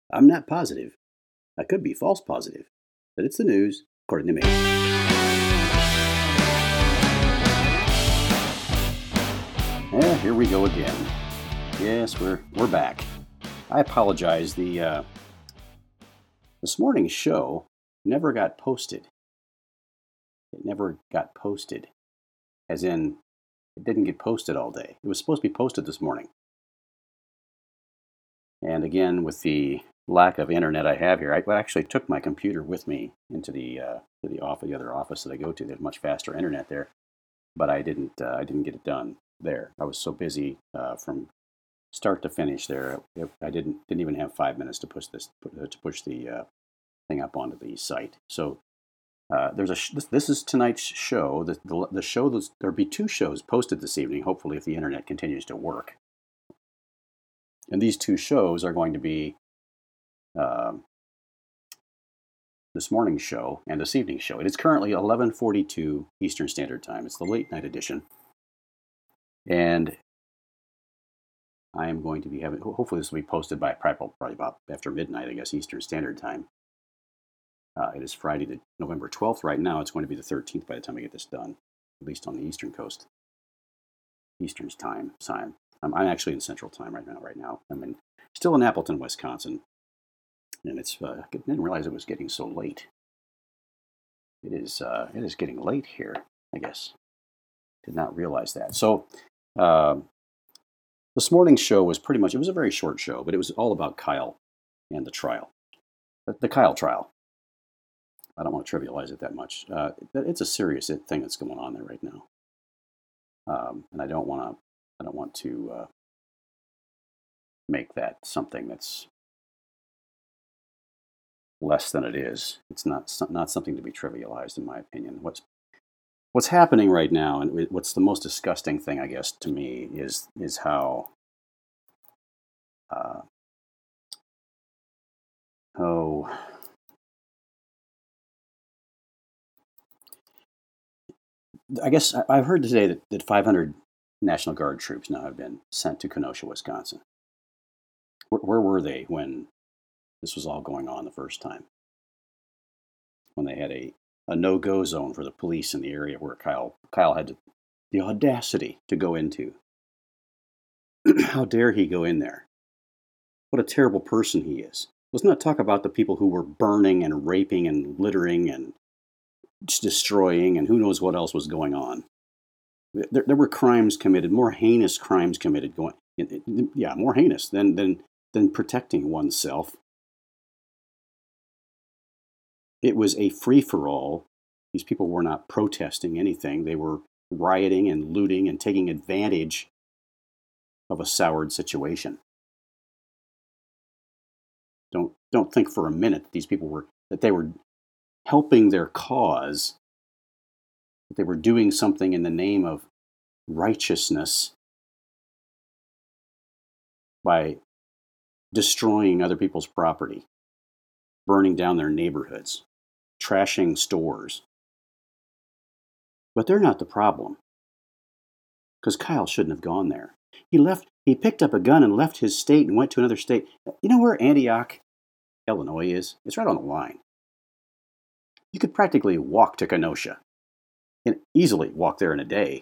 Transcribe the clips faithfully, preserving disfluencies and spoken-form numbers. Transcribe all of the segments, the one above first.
I'm not positive. I could be false positive, but it's the news, according to me. Yeah, here we go again. Yes, we're we're back. I apologize. The uh, this morning's show never got posted. It never got posted, as in it didn't get posted all day. It was supposed to be posted this morning. And again, with the lack of internet I have here, I actually took my computer with me into the uh, to the office, the other office that I go to. There's much faster internet there, but I didn't uh, I didn't get it done there. I was so busy uh, from start to finish there. I didn't didn't even have five minutes to push this to push the uh, thing up onto the site. So uh, there's a sh- this, this is tonight's show. The the, the show there'll be two shows posted this evening. Hopefully, if the internet continues to work. And these two shows are going to be uh, this morning's show and this evening's show. It is currently eleven forty-two Eastern Standard Time. It's the late night edition. And I am going to be having, hopefully this will be posted by probably about after midnight, I guess, Eastern Standard Time. Uh, it is Friday, the November twelfth right now. It's going to be the thirteenth by the time I get this done, at least on the Eastern Coast. Eastern's time. time. I'm, I'm actually in Central Time right now. Right now, I'm in, still in Appleton, Wisconsin, and it's. Uh, I didn't realize it was getting so late. It is. Uh, it is getting late here. I guess. Did not realize that. So, uh, this morning's show was pretty much. It was a very short show, but it was all about Kyle and the trial, the, the Kyle trial. I don't want to trivialize it that much. Uh, it's a serious thing that's going on there right now, um, and I don't want to. I don't want to uh, make that something that's less than it is. It's not not something to be trivialized, in my opinion. What's what's happening right now, and what's the most disgusting thing, I guess, to me, is is how uh, oh I guess I've heard today that, that five hundred National Guard troops now have been sent to Kenosha, Wisconsin. Where, where were they when this was all going on the first time? When they had a, a no-go zone for the police in the area where Kyle Kyle had to, the audacity to go into. How dare he go in there? What a terrible person he is. Let's not talk about the people who were burning and raping and littering and destroying and who knows what else was going on. There, there were crimes committed, more heinous crimes committed. Going, yeah, more heinous than than than protecting oneself. It was a free-for-all. These people were not protesting anything. They were rioting and looting and taking advantage of a soured situation. Don't don't think for a minute that these people were that they were helping their cause. That they were doing something in the name of righteousness by destroying other people's property, burning down their neighborhoods, trashing stores. But they're not the problem. Because Kyle shouldn't have gone there. He left. He picked up a gun and left his state and went to another state. You know where Antioch, Illinois is? It's right on the line. You could practically walk to Kenosha. And easily walk there in a day.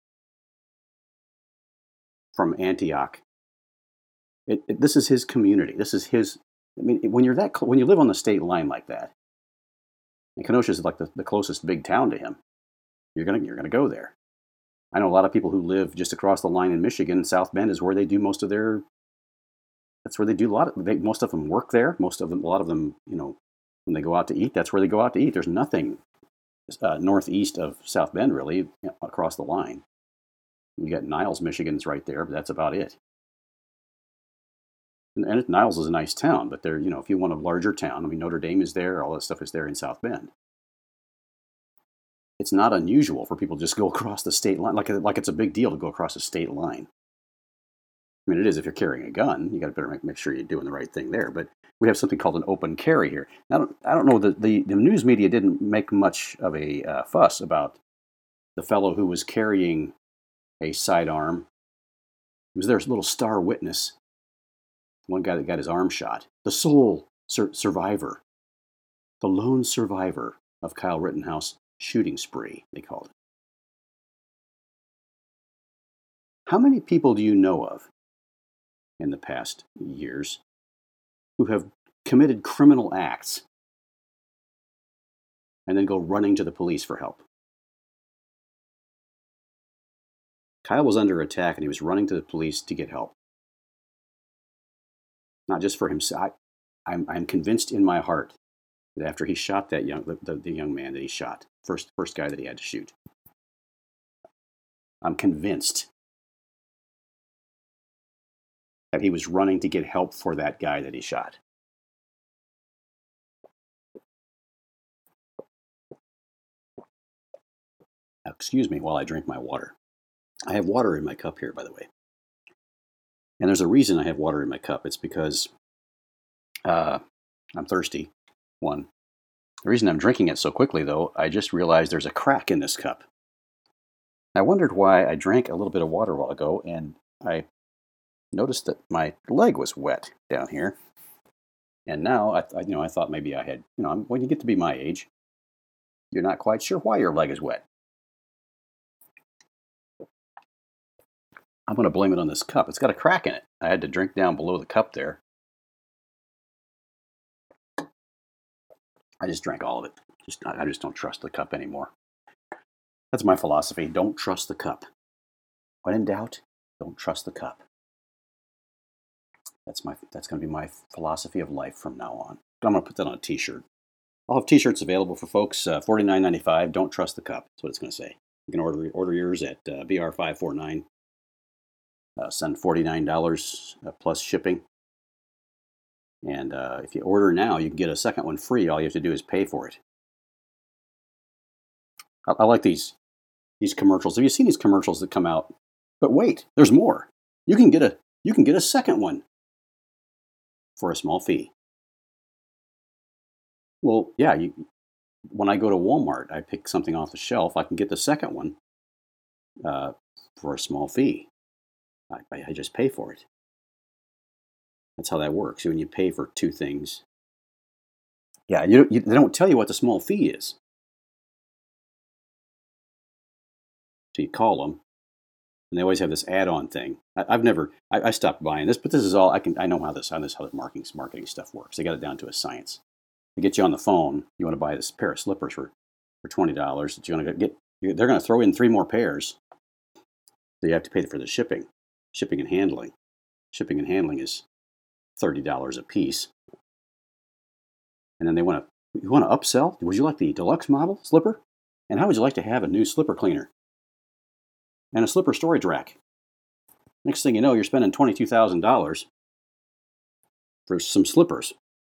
From Antioch. It, it, this is his community. This is his. I mean, when you're that, when you live on the state line like that, and Kenosha is like the, the closest big town to him, you're gonna you're gonna go there. I know a lot of people who live just across the line in Michigan. South Bend is where they do most of their. That's where they do a lot of. They, most of them work there. Most of them, a lot of them, you know, when they go out to eat, that's where they go out to eat. There's nothing uh, northeast of South Bend really, you know, across the line. You got Niles, Michigan's right there, but that's about it. And, and Niles is a nice town, but there, you know, if you want a larger town, I mean, Notre Dame is there, all that stuff is there in South Bend. It's not unusual for people to just go across the state line, like like it's a big deal to go across a state line. I mean, it is if you're carrying a gun. You got to better make, make sure you're doing the right thing there. But we have something called an open carry here. I don't, I don't know that the, the news media didn't make much of a uh, fuss about the fellow who was carrying a sidearm. He was their little star witness. one guy that got his arm shot, the sole sur- survivor, the lone survivor of Kyle Rittenhouse shooting spree, they called it. How many people do you know of in the past years who have committed criminal acts and then go running to the police for help? Kyle was under attack and he was running to the police to get help. Not just for himself. I, I'm, I'm convinced in my heart that after he shot that young, the, the young man that he shot, first, first guy that he had to shoot, I'm convinced that he was running to get help for that guy that he shot. Excuse me while I drink my water. I have water in my cup here, by the way. And there's a reason I have water in my cup. It's because uh, I'm thirsty, one. The reason I'm drinking it so quickly, though, I just realized there's a crack in this cup. I wondered why I drank a little bit of water a while ago, and I noticed that my leg was wet down here. And now, I, I you know, I thought maybe I had, you know, when you get to be my age, you're not quite sure why your leg is wet. I'm going to blame it on this cup. It's got a crack in it. I had to drink down below the cup there. I just drank all of it. Just I just don't trust the cup anymore. That's my philosophy. Don't trust the cup. When in doubt, don't trust the cup. That's my that's going to be my philosophy of life from now on. I'm going to put that on a t-shirt. I'll have t-shirts available for folks. Uh, forty-nine ninety-five. Don't trust the cup. That's what it's going to say. You can order order yours at uh, B R five forty-nine. Uh, send forty-nine dollars uh, plus shipping. And uh, if you order now, you can get a second one free. All you have to do is pay for it. I, I like these these commercials. Have you seen these commercials that come out? But wait, there's more. You can get a you can get a second one for a small fee. Well, yeah. You, when I go to Walmart, I pick something off the shelf. I can get the second one uh, for a small fee. I, I just pay for it. That's how that works. When you pay for two things, yeah, you, you, they don't tell you what the small fee is. So you call them, and they always have this add-on thing. I, I've never, I, I stopped buying this, but this is all I can. I know how this, how this, how the marketing marketing stuff works. They got it down to a science. They get you on the phone. You want to buy this pair of slippers for for twenty dollars. That you're going to get. They're going to throw in three more pairs. So you have to pay for the shipping, shipping and handling. Shipping and handling is thirty dollars a piece. And then they want to, you want to upsell? Would you like the deluxe model slipper? And how would you like to have a new slipper cleaner? And a slipper storage rack. Next thing you know, you're spending twenty-two thousand dollars for some slippers.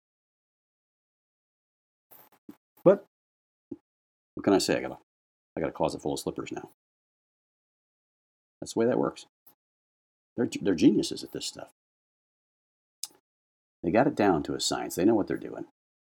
But what can I say? I got a, I got a closet full of slippers now. That's the way that works. They're, they're geniuses at this stuff. They got it down to a science. They know what they're doing.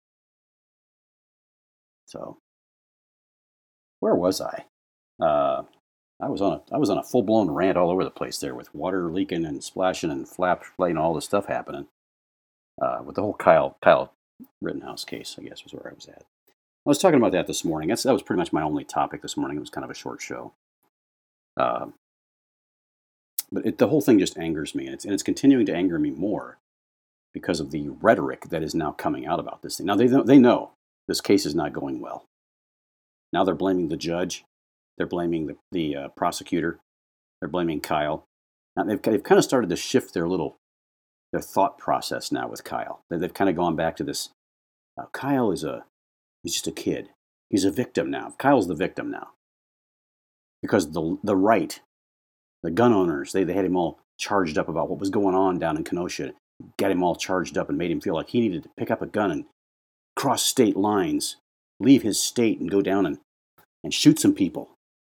So, where was I? Uh, I was on a I was on a full blown rant all over the place there, with water leaking and splashing and flap playing, all this stuff happening. Uh, with the whole Kyle Kyle Rittenhouse case, I guess was where I was at. I was talking about that this morning. That's that was pretty much my only topic this morning. It was kind of a short show. Uh, but it, the whole thing just angers me, and it's and it's continuing to anger me more because of the rhetoric that is now coming out about this thing. Now they they know this case is not going well. Now they're blaming the judge. They're blaming the, the uh, prosecutor. They're blaming Kyle. Now they've, they've kind of started to shift their little, their thought process now with Kyle. They, they've kind of gone back to this, uh, Kyle is a, he's just a kid. He's a victim now. Kyle's the victim now. Because the the right, the gun owners, they, they had him all charged up about what was going on down in Kenosha. Got him all charged up and made him feel like he needed to pick up a gun and cross state lines, leave his state and go down and, and shoot some people.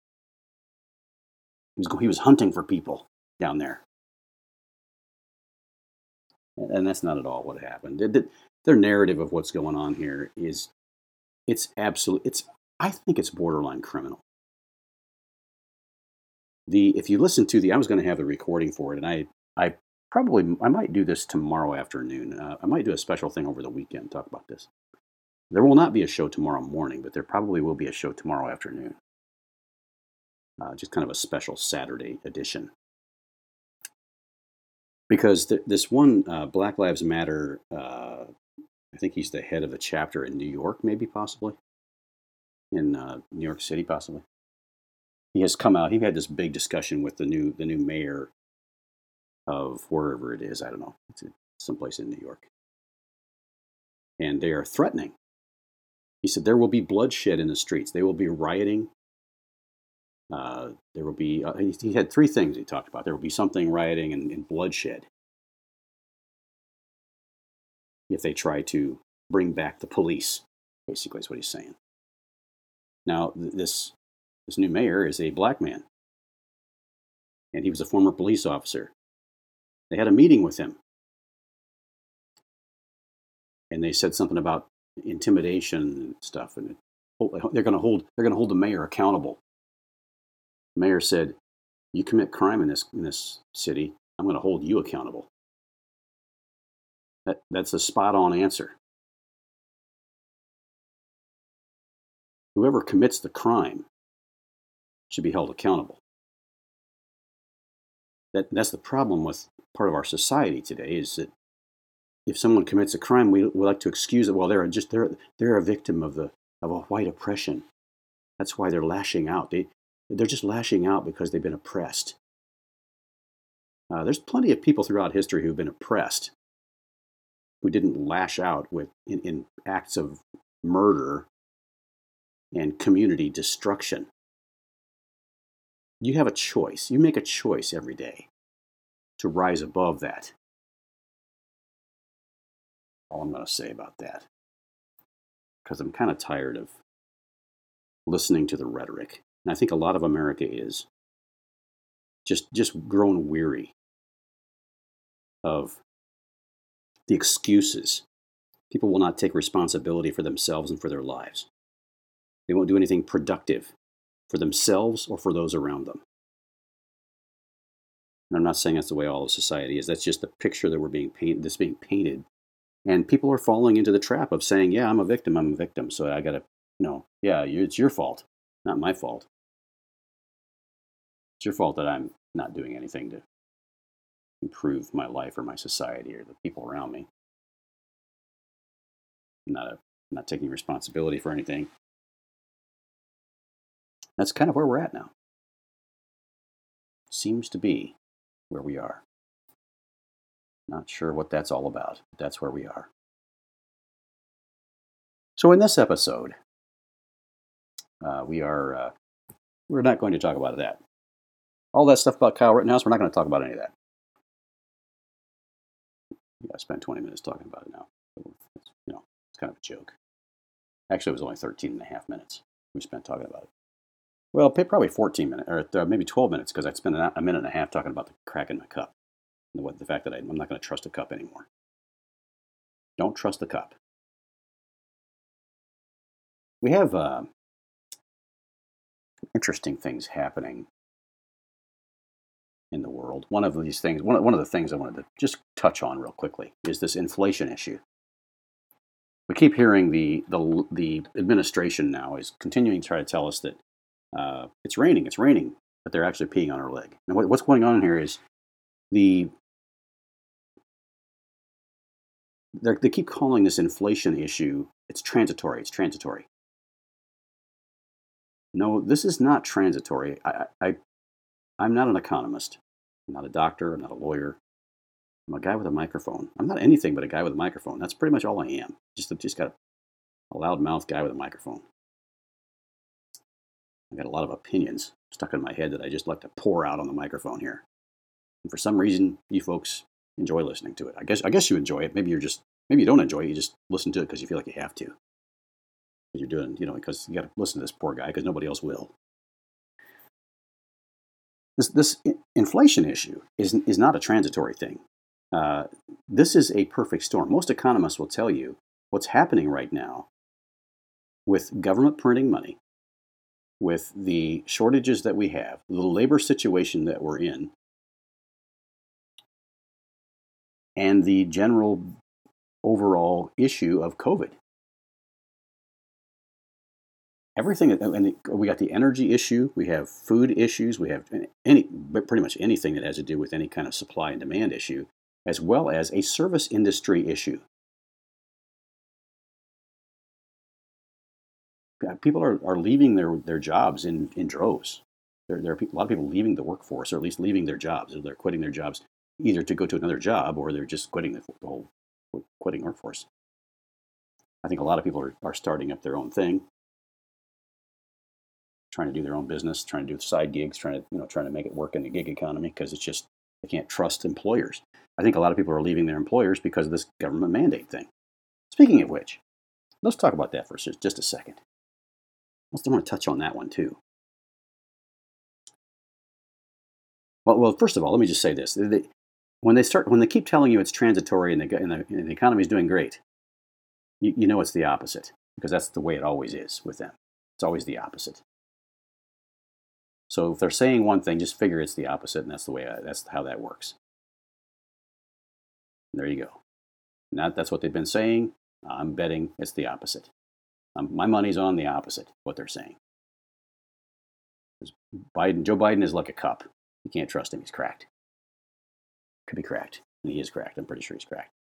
He was, he was hunting for people down there. And that's not at all what happened. Their narrative of what's going on here is, it's absolute, it's, I think it's borderline criminal. The, if you listen to the, I was going to have the recording for it, and I, I probably, I might do this tomorrow afternoon. Uh, I might do a special thing over the weekend, talk about this. There will not be a show tomorrow morning, but there probably will be a show tomorrow afternoon. Uh, just kind of a special Saturday edition. Because th- this one, uh, Black Lives Matter, uh, I think he's the head of the chapter in New York, maybe, possibly. In uh, New York City, possibly. He has come out, he had this big discussion with the new the new mayor of wherever it is, I don't know, it's someplace in New York. And they are threatening. He said there will be bloodshed in the streets. They will be rioting. Uh, there will be, uh, he, he had three things he talked about. There will be something rioting and, and bloodshed if they try to bring back the police, basically is what he's saying. Now, th- this, this new mayor is a black man, and he was a former police officer. They had a meeting with him, and they said something about intimidation and stuff, and they're going to hold they're going to hold the mayor accountable. The mayor said, "You commit crime in this in this city, I'm going to hold you accountable." That that's a spot on answer. Whoever commits the crime should be held accountable. That that's the problem with part of our society today, is that if someone commits a crime, we, we like to excuse it. Well, they're just they're they're a victim of the of a white oppression. That's why they're lashing out. They they're just lashing out because they've been oppressed. Uh, there's plenty of people throughout history who've been oppressed, who didn't lash out with in, in acts of murder and community destruction. You have a choice. You make a choice every day to rise above that. All I'm going to say about that, because I'm kind of tired of listening to the rhetoric. And I think a lot of America is just just grown weary of the excuses. People will not take responsibility for themselves and for their lives. They won't do anything productive for themselves or for those around them. And I'm not saying that's the way all of society is. That's just the picture that we're being painted, that's being painted. And people are falling into the trap of saying, yeah, I'm a victim, I'm a victim. So I got to, you know, yeah, it's your fault, not my fault. It's your fault that I'm not doing anything to improve my life or my society or the people around me. I'm not, a, I'm not taking responsibility for anything. That's kind of where we're at now. Seems to be where we are. Not sure what that's all about, but that's where we are. So in this episode, uh, we are uh, we're not going to talk about that. All that stuff about Kyle Rittenhouse, we're not going to talk about any of that. Yeah, I spent twenty minutes talking about it now. It's, you know, it's kind of a joke. Actually, it was only thirteen and a half minutes we spent talking about it. Well, probably fourteen minutes, or uh, maybe twelve minutes, because I spent a minute and a half talking about the crack in my cup. And the, the fact that I, I'm not going to trust a cup anymore. Don't trust the cup. We have uh, interesting things happening in the world. One of these things, one of, one of the things I wanted to just touch on real quickly is this inflation issue. We keep hearing the the, the administration now is continuing to try to tell us that uh, it's raining, it's raining, but they're actually peeing on our leg. And what, what's going on here is the they keep calling this inflation issue, it's transitory, it's transitory. No, this is not transitory. I, I, I'm not an economist. I'm not a doctor. I'm not a lawyer. I'm a guy with a microphone. I'm not anything but a guy with a microphone. That's pretty much all I am. Just, just got a loud-mouthed guy with a microphone. I've got a lot of opinions stuck in my head that I just like to pour out on the microphone here. And for some reason, you folks enjoy listening to it. I guess, I guess you enjoy it. Maybe you're just, maybe you don't enjoy it. You just listen to it because you feel like you have to. You're doing, you know, because you got to listen to this poor guy because nobody else will. This this inflation issue is is not a transitory thing. Uh, this is a perfect storm. Most economists will tell you what's happening right now with government printing money, with the shortages that we have, the labor situation that we're in. and the general overall issue of COVID. Everything, and we got the energy issue, we have food issues, we have any, pretty much anything that has to do with any kind of supply and demand issue, as well as a service industry issue. People are, are leaving their, their jobs in, in droves. There, there are a lot of people leaving the workforce, or at least leaving their jobs. They're quitting their jobs either to go to another job, or they're just quitting the, the whole quitting workforce. I think a lot of people are, are starting up their own thing, trying to do their own business, trying to do side gigs, trying to you know trying to make it work in the gig economy, because it's just they can't trust employers. I think a lot of people are leaving their employers because of this government mandate thing. Speaking of which, let's talk about that for just a second. I still want to touch on that one too. Well, well, first of all, let me just say this: they, when they start, when they keep telling you it's transitory and the, and the, and the economy is doing great, you, you know it's the opposite, because that's the way it always is with them. It's always the opposite. So if they're saying one thing, just figure it's the opposite, and that's the way I, that's how that works. And there you go. Now that's what they've been saying. I'm betting it's the opposite. Um, my money's on the opposite, what they're saying. Biden, Joe Biden is like a cup. You can't trust him. He's cracked. Could be cracked. And he is cracked. I'm pretty sure he's cracked.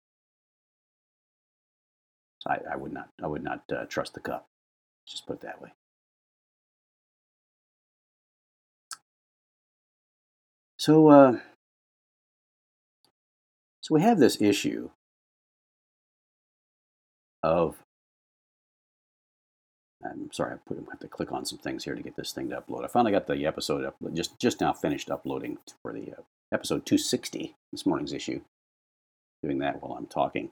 So I, I would not. I would not uh, trust the cup. Just put it that way. So, uh, so we have this issue of. I'm sorry, I put, I have to click on some things here to get this thing to upload. I finally got the episode up, just just now finished uploading for the uh, episode two sixty, this morning's issue. Doing that while I'm talking.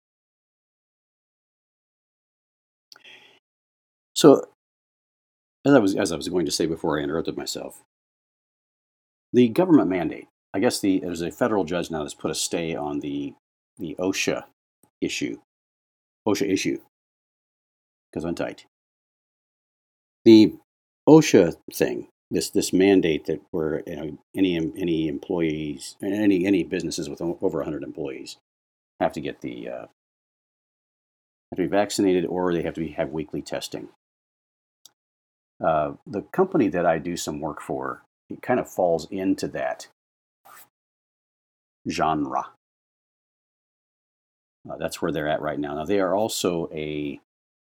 So, as I was as I was going to say before I interrupted myself, the government mandate. I guess the there's a federal judge now that's put a stay on the the OSHA issue, OSHA issue, because I'm tight. The OSHA thing, this this mandate that where you know, any any employees, any any businesses with over one hundred employees have to get the uh, have to be vaccinated, or they have to be, have weekly testing. Uh, the company that I do some work for, it kind of falls into that genre. Uh, that's where they're at right now. Now they are also a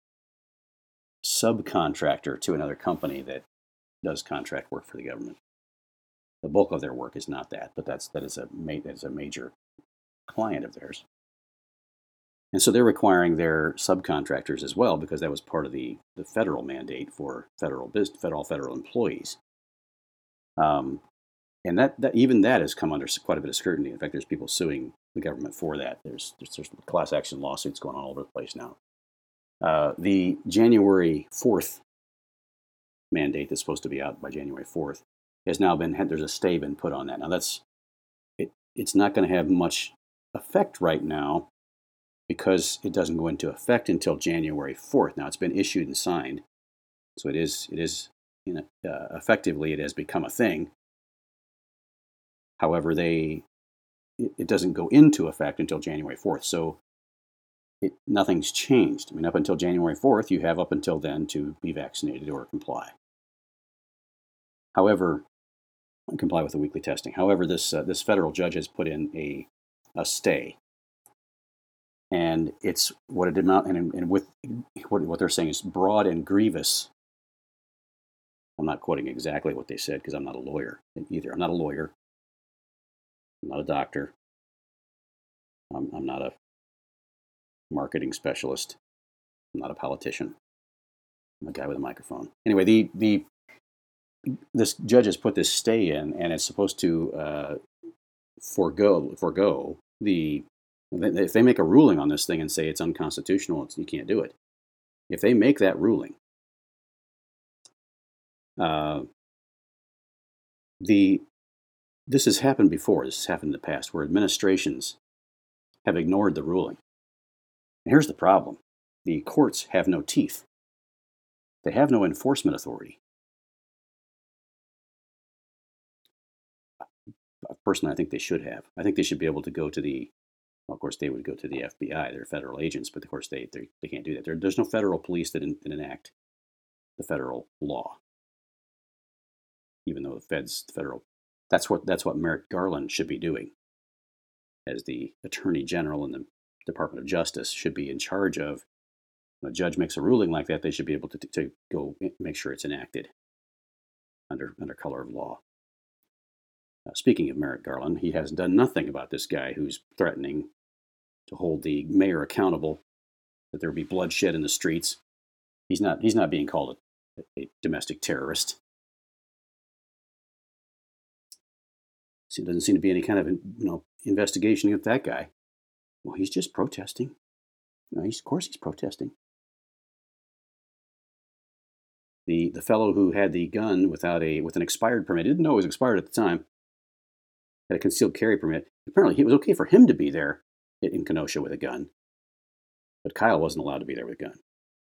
subcontractor to another company that does contract work for the government. The bulk of their work is not that, but that's that is a that is a major client of theirs. And so they're requiring their subcontractors as well, because that was part of the, the federal mandate for federal business, federal federal employees. Um, and that, that even that has come under quite a bit of scrutiny. In fact, there's people suing the government for that. There's there's, there's class action lawsuits going on all over the place now. Uh, the January fourth mandate that's supposed to be out by January fourth has now been, there's a stay been put on that. Now that's, it, it's not going to have much effect right now because it doesn't go into effect until January fourth. Now it's been issued and signed. So it is, it is, you know, uh, effectively it has become a thing. However, they, it, it doesn't go into effect until January fourth. So It, nothing's changed. I mean, up until January fourth, you have up until then to be vaccinated or comply. However, comply with the weekly testing. However, this uh, this federal judge has put in a a stay, and it's what it amount and, and with what what they're saying is broad and grievous. I'm not quoting exactly what they said because I'm not a lawyer either. I'm not a lawyer. I'm not a doctor. I'm, I'm not a marketing specialist. I'm not a politician. I'm a guy with a microphone. Anyway, the the this judge has put this stay in, and it's supposed to uh, forego forego the. If they make a ruling on this thing and say it's unconstitutional, it's, you can't do it. If they make that ruling, uh, the this has happened before. This has happened in the past, where administrations have ignored the ruling. And here's the problem: the courts have no teeth. They have no enforcement authority. Personally, I think they should have. I think they should be able to go to the Well, of course, they would go to the F B I. They're federal agents, but of course, they they, they can't do that. There, there's no federal police that, in, that enact the federal law, even though the feds, the federal, that's what that's what Merrick Garland should be doing, as the Attorney General in the Department of Justice, should be in charge of. When a judge makes a ruling like that, they should be able to, to go make sure it's enacted under under color of law. Uh, speaking of Merrick Garland, he has done nothing about this guy who's threatening to hold the mayor accountable, that there be bloodshed in the streets. He's not he's not being called a, a domestic terrorist. So there doesn't seem to be any kind of you know investigation of that guy. Well, he's just protesting. No, he's, of course he's protesting. The the fellow who had the gun without a with an expired permit, didn't know it was expired at the time, had a concealed carry permit. Apparently, it was okay for him to be there in Kenosha with a gun, but Kyle wasn't allowed to be there with a gun.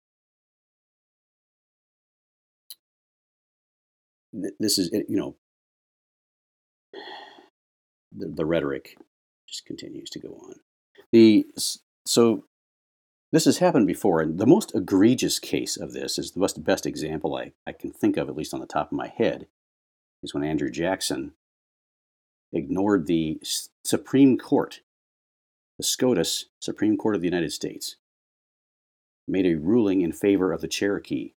This is, you know, the, the rhetoric just continues to go on. The so this has happened before, and the most egregious case of this is the best, best example I, I can think of, at least on the top of my head, is when Andrew Jackson ignored the Supreme Court, the SCOTUS Supreme Court of the United States, made a ruling in favor of the Cherokee.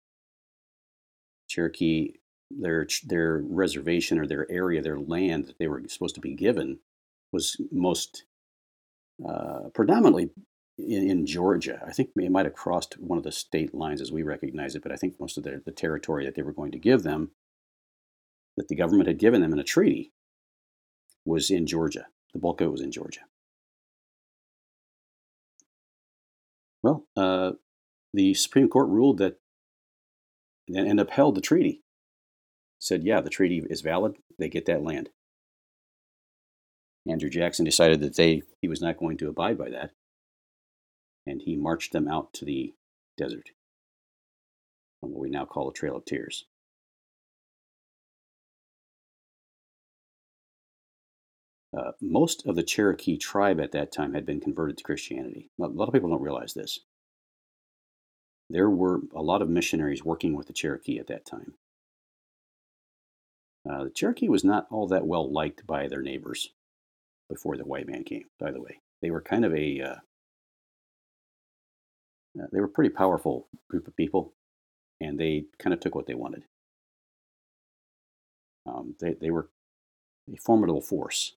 Cherokee, their their reservation or their area, their land that they were supposed to be given, was most uh, predominantly in, in Georgia. I think it might have crossed one of the state lines as we recognize it, but I think most of the, the territory that they were going to give them, that the government had given them in a treaty, was in Georgia. The bulk of it was in Georgia. Well, uh, the Supreme Court ruled that and, and upheld the treaty. Said, yeah, the treaty is valid. They get that land. Andrew Jackson decided that they he was not going to abide by that, and he marched them out to the desert, on what we now call the Trail of Tears. Uh, most of the Cherokee tribe at that time had been converted to Christianity. A lot of people don't realize this. There were a lot of missionaries working with the Cherokee at that time. Uh, the Cherokee was not all that well liked by their neighbors before the white man came, by the way. They were kind of a, uh, uh, they were a pretty powerful group of people, and they kind of took what they wanted. Um, they, they were a formidable force.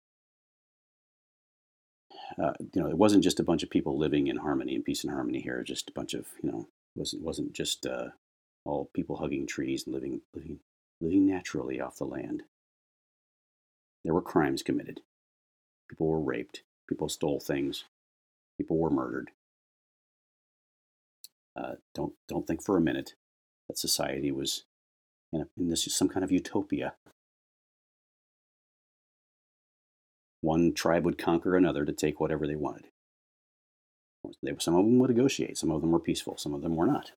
Uh, you know, it wasn't just a bunch of people living in harmony and peace and harmony here. Just a bunch of, you know, wasn't wasn't just uh, all people hugging trees and living living living naturally off the land. There were crimes committed. People were raped. People stole things. People were murdered. Uh, don't don't think for a minute that society was in, a, in this some kind of utopia. One tribe would conquer another to take whatever they wanted. They, some of them would negotiate. Some of them were peaceful. Some of them were not.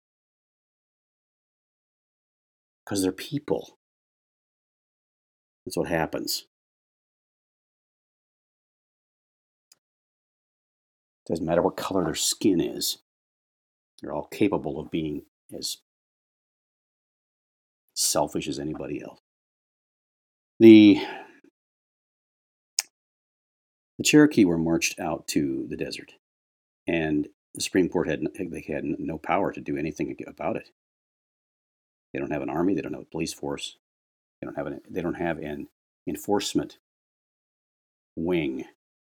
Because they're people. That's what happens. It doesn't matter what color their skin is. They're all capable of being as selfish as anybody else. The The Cherokee were marched out to the desert, and the Supreme Court had they had no power to do anything about it. They don't have an army. They don't have a police force. They don't have an they don't have an enforcement wing.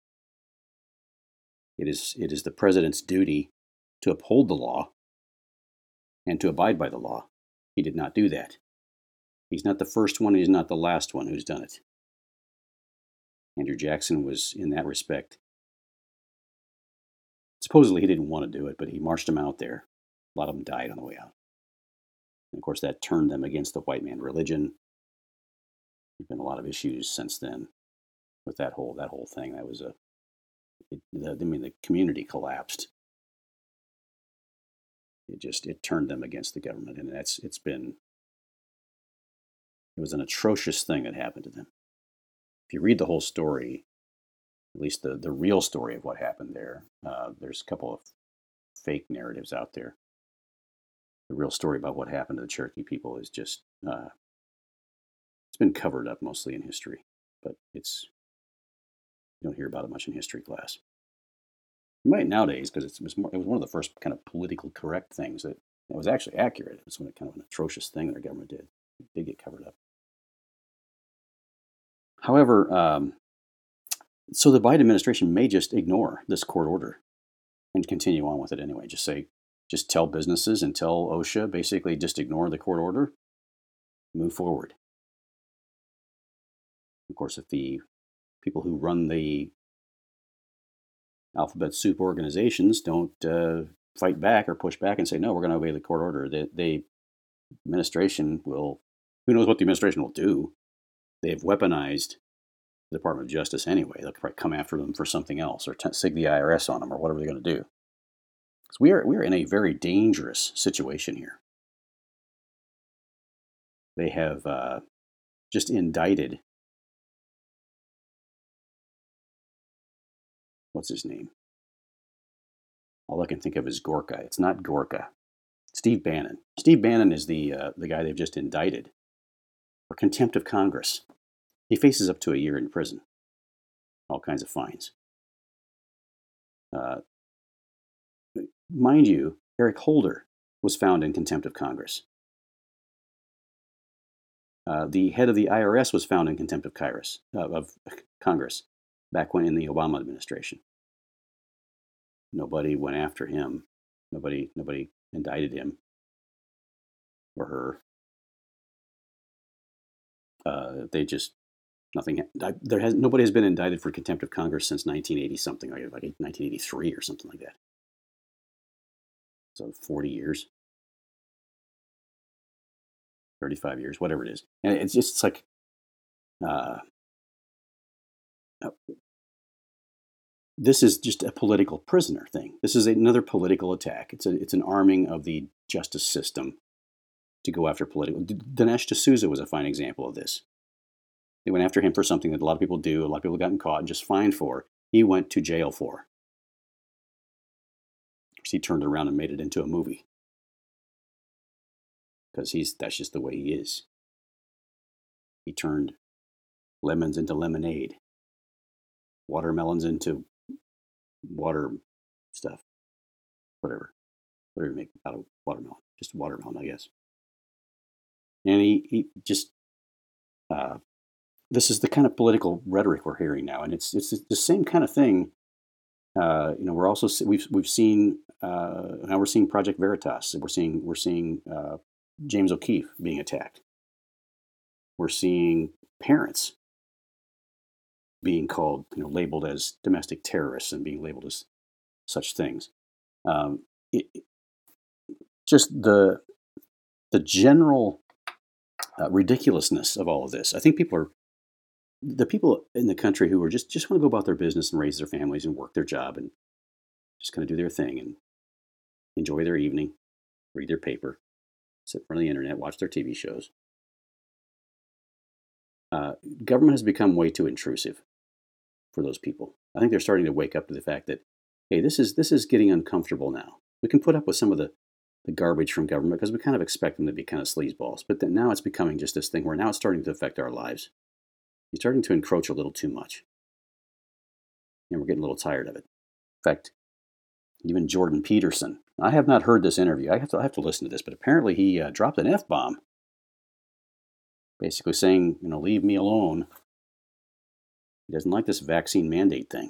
It is it is the president's duty to uphold the law and to abide by the law. He did not do that. He's not the first one. He's not the last one who's done it. Andrew Jackson was, in that respect, supposedly he didn't want to do it, but he marched them out there. A lot of them died on the way out. And of course, that turned them against the white man religion. There've been a lot of issues since then with that whole that whole thing. That was a, it, the, I mean, the community collapsed. It just it turned them against the government, and that's it's been. It was an atrocious thing that happened to them. If you read the whole story, at least the, the real story of what happened there. Uh, there's a couple of fake narratives out there. The real story about what happened to the Cherokee people is just, uh, it's been covered up mostly in history, but it's, you don't hear about it much in history class. You might nowadays, because it was more, it was one of the first kind of politically correct things that, that was actually accurate. It was kind of an atrocious thing that our government did. It did get covered up. However, um, so the Biden administration may just ignore this court order and continue on with it anyway. Just say, just tell businesses and tell OSHA, basically just ignore the court order, move forward. Of course, if the people who run the alphabet soup organizations don't uh, fight back or push back and say, no, we're going to obey the court order, the, the administration will, who knows what the administration will do? They've weaponized the Department of Justice anyway. They'll probably come after them for something else or t- sig the I R S on them or whatever they're going to do. Because we are, we are in a very dangerous situation here. They have uh, just indicted, what's his name? All I can think of is Gorka. It's not Gorka. Steve Bannon. Steve Bannon is the uh, the guy they've just indicted for contempt of Congress. He faces up to a year in prison, all kinds of fines. Uh, mind you, Eric Holder was found in contempt of Congress. Uh, the head of the I R S was found in contempt of Congress, uh, of Congress back when in the Obama administration. Nobody went after him. Nobody, nobody indicted him or her. Uh, they just nothing. There has nobody has been indicted for contempt of Congress since nineteen eighty something, like like nineteen eighty-three or something like that. So forty years, thirty-five years, whatever it is, and it's just it's like. Uh, This is just a political prisoner thing. This is another political attack. It's a, it's an arming of the justice system to go after political. Dinesh D'Souza was a fine example of this. They went after him for something that a lot of people do, a lot of people gotten caught and just fined for. He went to jail for. He turned around and made it into a movie. Because he's that's just the way he is. He turned lemons into lemonade, watermelons into water stuff, whatever, whatever you make out of watermelon, just watermelon, I guess. And he, he just, uh, this is the kind of political rhetoric we're hearing now, and it's it's the same kind of thing. Uh, you know, we're also we've we've seen uh, now we're seeing Project Veritas. We're seeing we're seeing uh, James O'Keefe being attacked. We're seeing parents being called, you know, labeled as domestic terrorists and being labeled as such things. Um, it, just the the general uh, ridiculousness of all of this. I think people are the people in the country who are just just want to go about their business and raise their families and work their job and just kind of do their thing and enjoy their evening, read their paper, sit in front of the internet, watch their T V shows. Uh, government has become way too intrusive for those people. I think they're starting to wake up to the fact that, hey, this is this is getting uncomfortable now. We can put up with some of the, the garbage from government because we kind of expect them to be kind of sleazeballs. But then now it's becoming just this thing where now it's starting to affect our lives. It's starting to encroach a little too much. And we're getting a little tired of it. In fact, even Jordan Peterson. I have not heard this interview. I have to, I have to listen to this, but apparently he uh, dropped an F-bomb. Basically saying, you know, leave me alone. He doesn't like this vaccine mandate thing.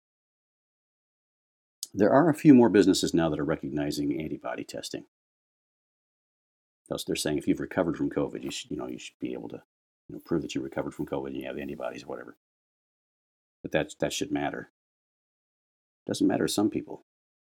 There are a few more businesses now that are recognizing antibody testing. Thus, they're saying if you've recovered from COVID, you should, you know, you should be able to, you know, prove that you recovered from COVID and you have antibodies or whatever. But that that should matter. It doesn't matter to some people.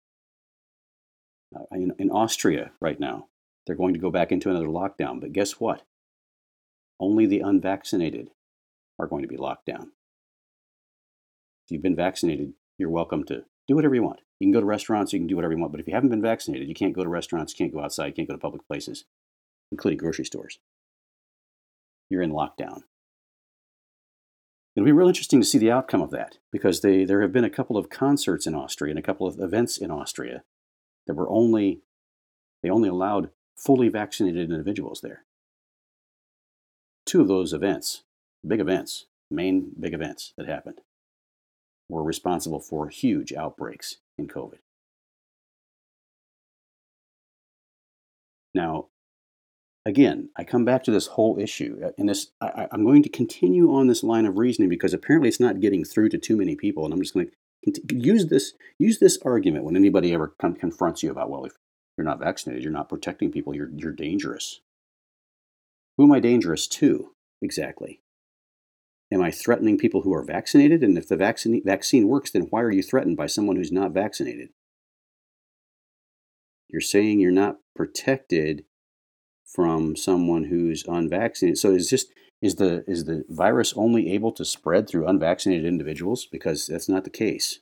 Uh, in, in Austria right now, they're going to go back into another lockdown. But guess what? Only the unvaccinated are going to be locked down. If you've been vaccinated, you're welcome to do whatever you want. You can go to restaurants, you can do whatever you want. But if you haven't been vaccinated, you can't go to restaurants, you can't go outside, you can't go to public places, including grocery stores. You're in lockdown. It'll be real interesting to see the outcome of that, because they, there have been a couple of concerts in Austria and a couple of events in Austria that were only, they only allowed fully vaccinated individuals there. Two of those events, big events, main big events that happened, were responsible for huge outbreaks in COVID. Now, again, I come back to this whole issue, and this I, I'm going to continue on this line of reasoning because apparently it's not getting through to too many people, and I'm just going to use this use this argument when anybody ever con- confronts you about, well, if you're not vaccinated, you're not protecting people, you're you're dangerous. Who am I dangerous to exactly? Am I threatening people who are vaccinated? And if the vaccine vaccine works, then why are you threatened by someone who's not vaccinated? You're saying you're not protected from someone who's unvaccinated. So is this is the is the virus only able to spread through unvaccinated individuals? Because that's not the case.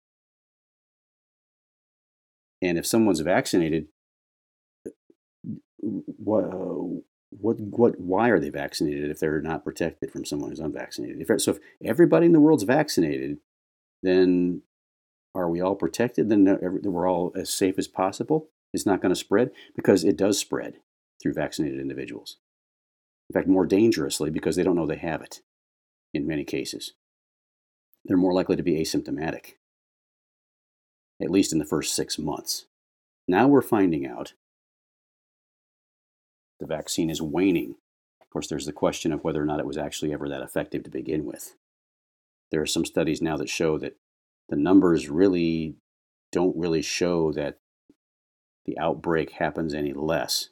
And if someone's vaccinated, what what what why are they vaccinated if they're not protected from someone who's unvaccinated? If so, if everybody in the world's vaccinated, then are we all protected? Then we're all as safe as possible? It's not going to spread, because it does spread through vaccinated individuals. In fact, more dangerously, because they don't know they have it in many cases. They're more likely to be asymptomatic, at least in the first six months. Now we're finding out the vaccine is waning. Of course, there's the question of whether or not it was actually ever that effective to begin with. There are some studies now that show that the numbers really don't really show that the outbreak happens any less,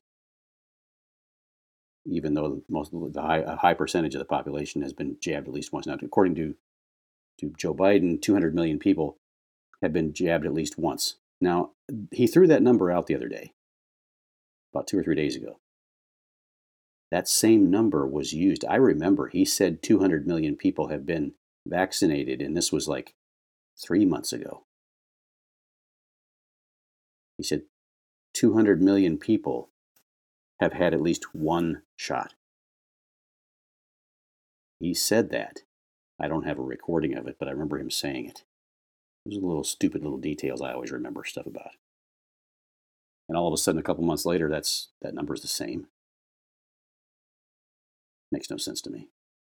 even though most the high, a high percentage of the population has been jabbed at least once. Now, according to, to Joe Biden, two hundred million people have been jabbed at least once. Now, he threw that number out the other day, about two or three days ago. That same number was used. I remember he said two hundred million people have been vaccinated, and this was like three months ago. He said two hundred million people have had at least one shot. He said that. I don't have a recording of it, but I remember him saying it. Those are little stupid little details I always remember stuff about. And all of a sudden, a couple months later, that's that number's the same. Makes no sense to me.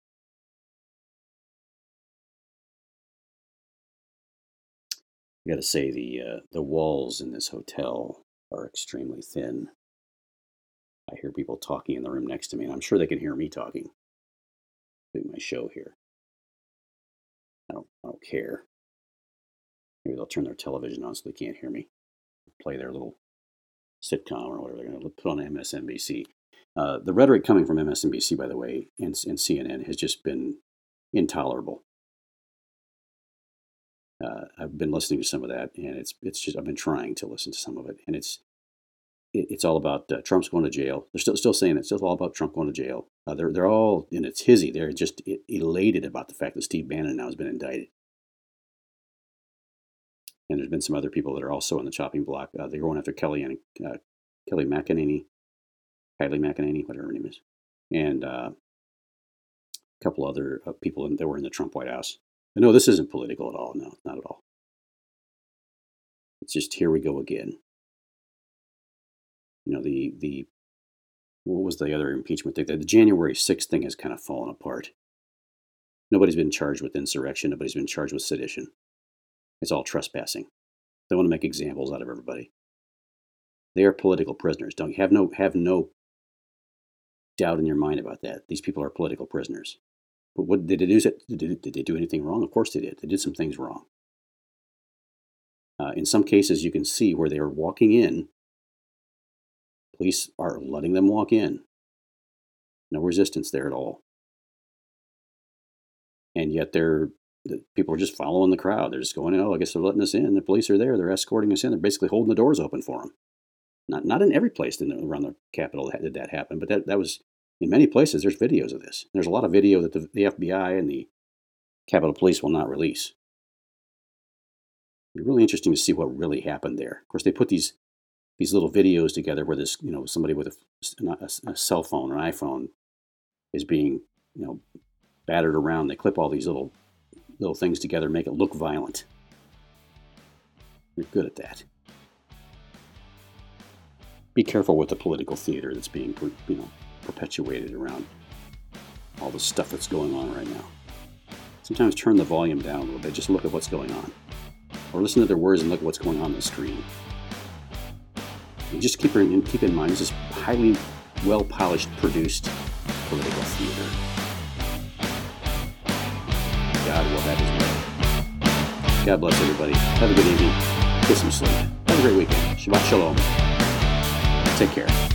I got to say, the uh, the walls in this hotel are extremely thin. I hear people talking in the room next to me, and I'm sure they can hear me talking. Doing my show here. I don't, I don't care. Maybe they'll turn their television on so they can't hear me. Play their little sitcom or whatever they're going to put on M S N B C. Uh, the rhetoric coming from M S N B C, by the way, and, and C N N has just been intolerable. Uh, I've been listening to some of that, and it's it's just I've been trying to listen to some of it, and it's it, it's all about uh, Trump's going to jail. They're still still saying it. It's still all about Trump going to jail. Uh, they're they're all in a tizzy. They're just elated about the fact that Steve Bannon now has been indicted, and there's been some other people that are also on the chopping block. Uh, they're going after Kelly and uh, Kelly McEnany, Kylie McEnany, whatever her name is, and uh, a couple other uh, people in, that were in the Trump White House. No, this isn't political at all. No, not at all. It's just here we go again. You know, the the what was the other impeachment thing? The January sixth thing has kind of fallen apart. Nobody's been charged with insurrection. Nobody's been charged with sedition. It's all trespassing. They want to make examples out of everybody. They are political prisoners. Don't have no have no doubt in your mind about that. These people are political prisoners. But what did they do? Did, did they do anything wrong? Of course they did. They did some things wrong. Uh, in some cases, you can see where they are walking in. Police are letting them walk in. No resistance there at all. And yet they're the people are just following the crowd. They're just going, oh, I guess they're letting us in. The police are there. They're escorting us in. They're basically holding the doors open for them. Not not in every place in the, around the Capitol did that happen, but that, that was in many places. There's videos of this. There's a lot of video that the, the F B I and the Capitol Police will not release. It'd be really interesting to see what really happened there. Of course, they put these these little videos together where this, you know, somebody with a, a, a cell phone or an iPhone is being, you know, battered around. They clip all these little little things together, make it look violent. You're good at that. Be careful with the political theater that's being, you know, perpetuated around all the stuff that's going on right now. Sometimes turn the volume down a little bit. Just look at what's going on. Or listen to their words and look at what's going on on the screen. And just keep in, keep in mind, this is highly well-polished, produced political theater. God will have his way. God bless everybody. Have a good evening. Get some sleep. Have a great weekend. Shabbat Shalom. Take care.